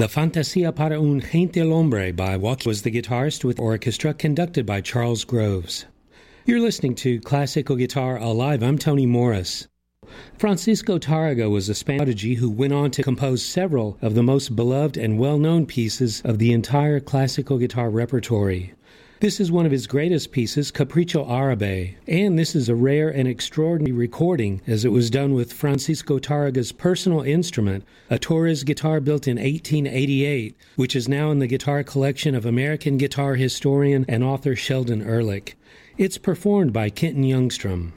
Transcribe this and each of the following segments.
The Fantasia para un Gentilhombre by Joaquin was the guitarist with orchestra conducted by Charles Groves. You're listening to Classical Guitar Alive. I'm Tony Morris. Francisco Tárrega was a Spanish prodigy who went on to compose several of the most beloved and well-known pieces of the entire classical guitar repertory. This is one of his greatest pieces, Capricho Árabe, and this is a rare and extraordinary recording as it was done with Francisco Tárrega's personal instrument, a Torres guitar built in 1888, which is now in the guitar collection of American guitar historian and author Sheldon Ehrlich. It's performed by Kenton Youngstrom.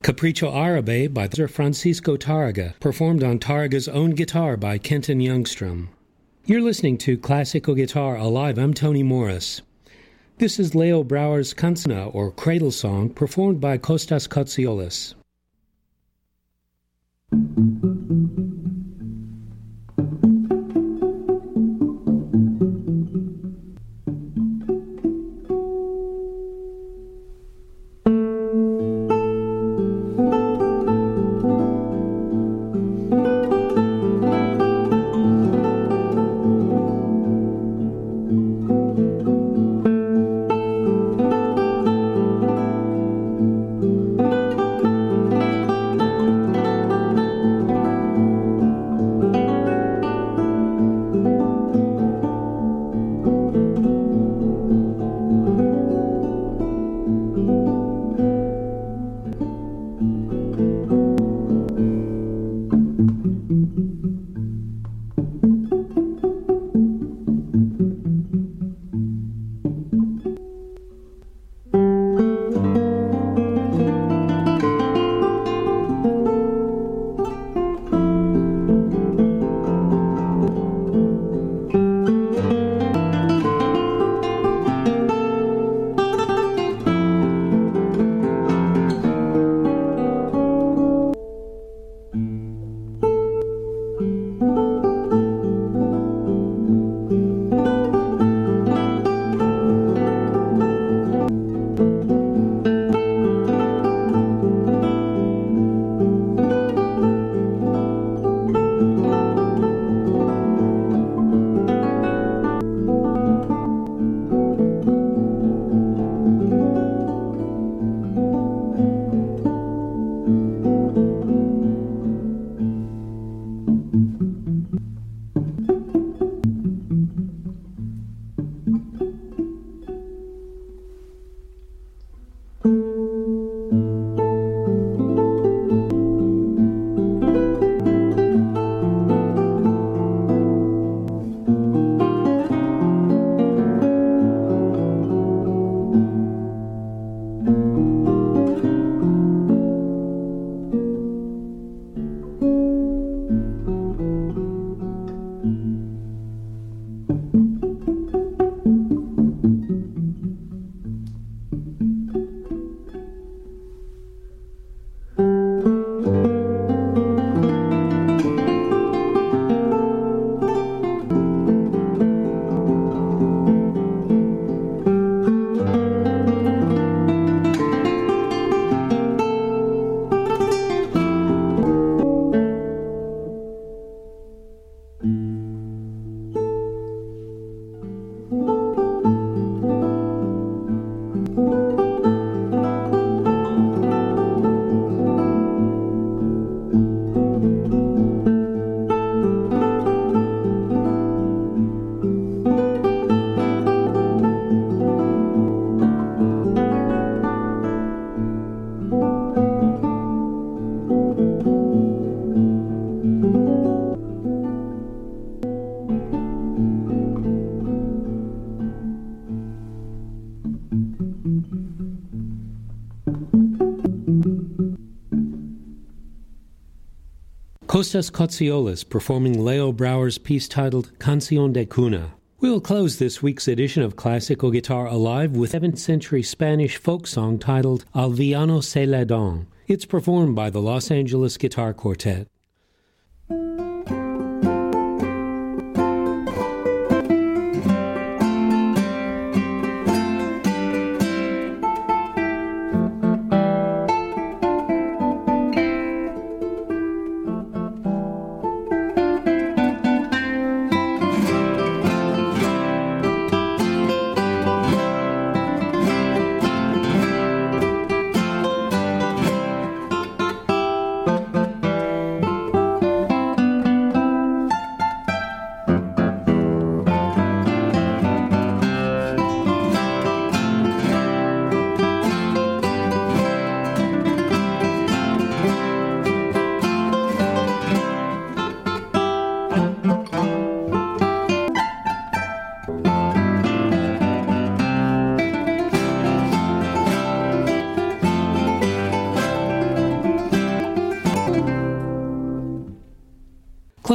Capriccio Arabe by Francisco Tarraga, performed on Tarraga's own guitar by Kenton Youngstrom. You're listening to Classical Guitar Alive. I'm Tony Morris. This is Leo Brouwer's Canzona, or Cradle Song, performed by Kostas Kotsioulas. Kostas Kotsioulas performing Leo Brouwer's piece titled Canción de Cuna. We'll close this week's edition of Classical Guitar Alive with 7th century Spanish folk song titled Al Villano se le dan. It's performed by the Los Angeles Guitar Quartet.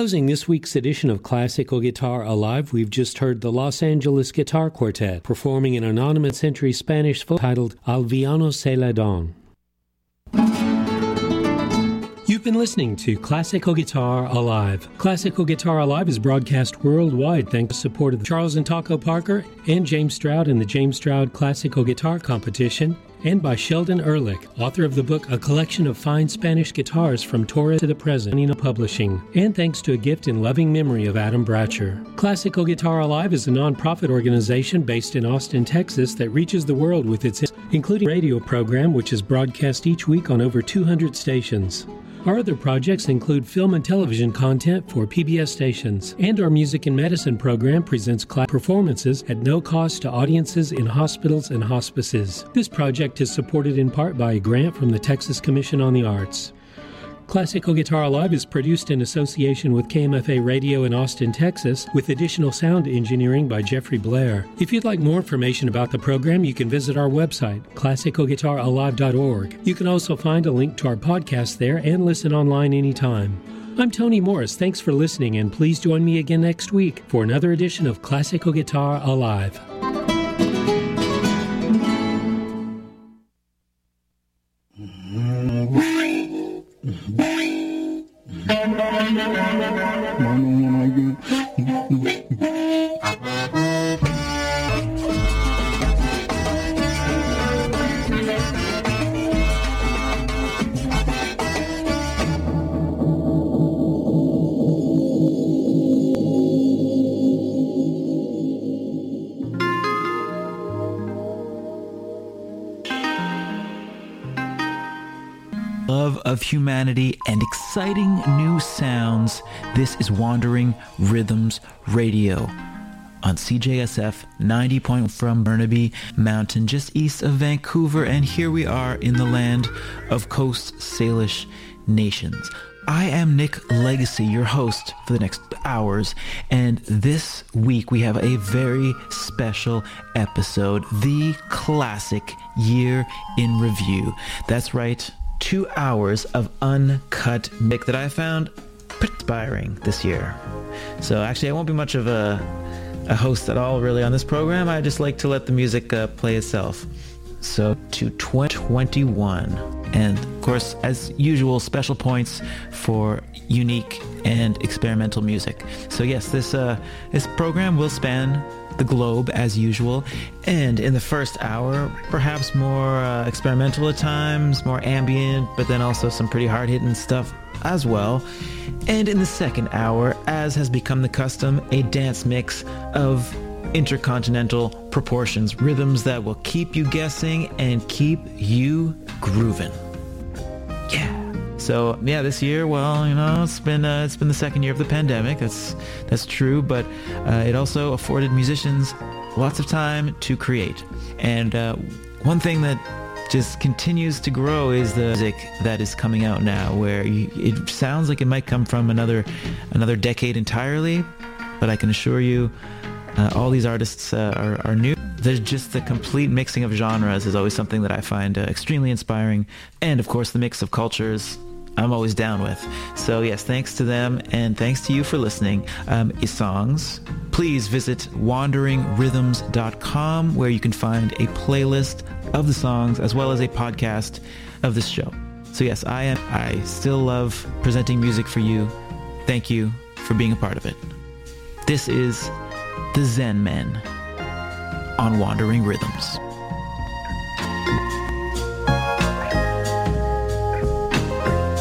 Closing this week's edition of Classical Guitar Alive, we've just heard the Los Angeles Guitar Quartet performing an anonymous century Spanish folk titled Alviano se le don. You've been listening to Classical Guitar Alive. Classical Guitar Alive is broadcast worldwide thanks to support of Charles and Taco Parker and James Stroud in the James Stroud Classical Guitar Competition, and by Sheldon Ehrlich, author of the book A Collection of Fine Spanish Guitars from Torres to the Present, Nina Publishing, and thanks to a gift in loving memory of Adam Bratcher. Classical Guitar Alive is a non-profit organization based in Austin, Texas that reaches the world with its including radio program, which is broadcast each week on over 200 stations. Our other projects include film and television content for PBS stations, and our music and medicine program presents class performances at no cost to audiences in hospitals and hospices. This project is supported in part by a grant from the Texas Commission on the Arts. Classical Guitar Alive is produced in association with KMFA Radio in Austin, Texas, with additional sound engineering by Jeffrey Blair. If you'd like more information about the program, you can visit our website, classicalguitaralive.org. You can also find a link to our podcast there and listen online anytime. I'm Tony Morris. Thanks for listening, and please join me again next week for another edition of Classical Guitar Alive. Love of humanity and exciting new sounds. This is Wandering Rhythms Radio on CJSF 90 point from Burnaby Mountain, just east of Vancouver, and here we are in the land of Coast Salish nations. I am Nick Legacy, your host for the next hours, and this week we have a very special episode, the Classic Year in Review. That's right, 2 hours of uncut mix that I found pretty inspiring this year. So actually I won't be much of a host at all really on this program. I just like to let the music play itself. So to 2021, and of course as usual special points for unique and experimental music. So yes, this program will span the globe as usual, and in the first hour perhaps more experimental at times, more ambient, but then also some pretty hard-hitting stuff as well. And in the second hour, as has become the custom, a dance mix of intercontinental proportions, rhythms that will keep you guessing and keep you grooving. Yeah. So yeah, this year, well, you know, it's been the second year of the pandemic. That's true, but it also afforded musicians lots of time to create. And one thing that just continues to grow is the music that is coming out now, where it sounds like it might come from another decade entirely, but I can assure you, all these artists are new. There's just the complete mixing of genres is always something that I find extremely inspiring, and of course the mix of cultures I'm always down with. So yes, thanks to them, and thanks to you for listening. Songs, please visit wanderingrhythms.com, where you can find a playlist of the songs as well as a podcast of this show. So yes, I still love presenting music for you. Thank you for being a part of it. This is the Zen Men on Wandering Rhythms.